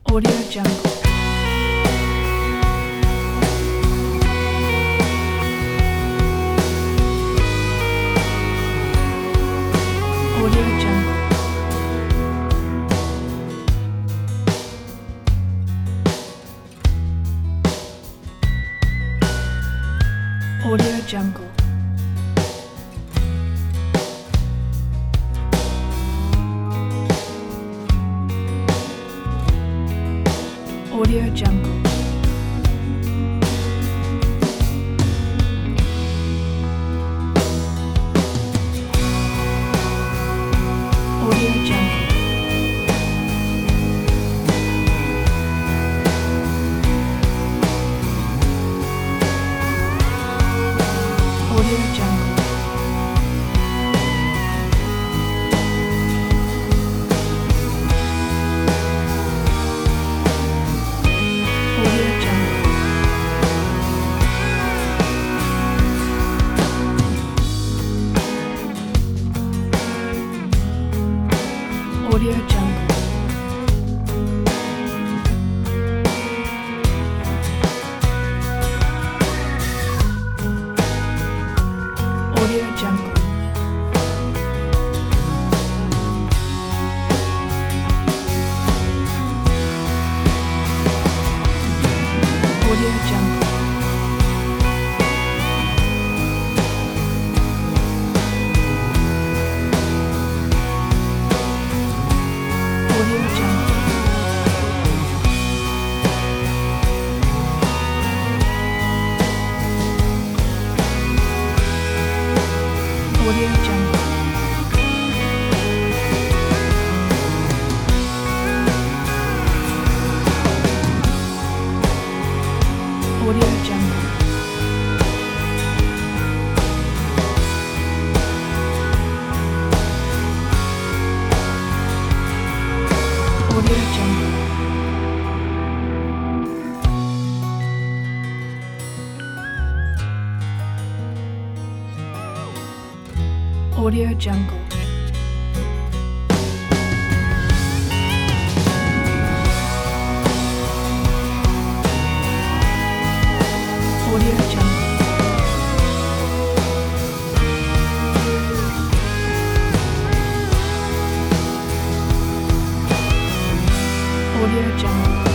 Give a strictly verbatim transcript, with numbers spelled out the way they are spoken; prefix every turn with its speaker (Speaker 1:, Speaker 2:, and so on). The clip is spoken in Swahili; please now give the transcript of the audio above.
Speaker 1: Audio Jungle. Audio Jungle. Audio Jungle. Audio Jungle. Audio Jungle. Audio Jungle. Audio Jungle. Audio Jungle. Audio Jungle. Audio Jungle. Audio Jungle. Audio Jungle. Audio Jungle. Audio Jungle. Audio Jungle. Audio Jungle. Audio Jungle.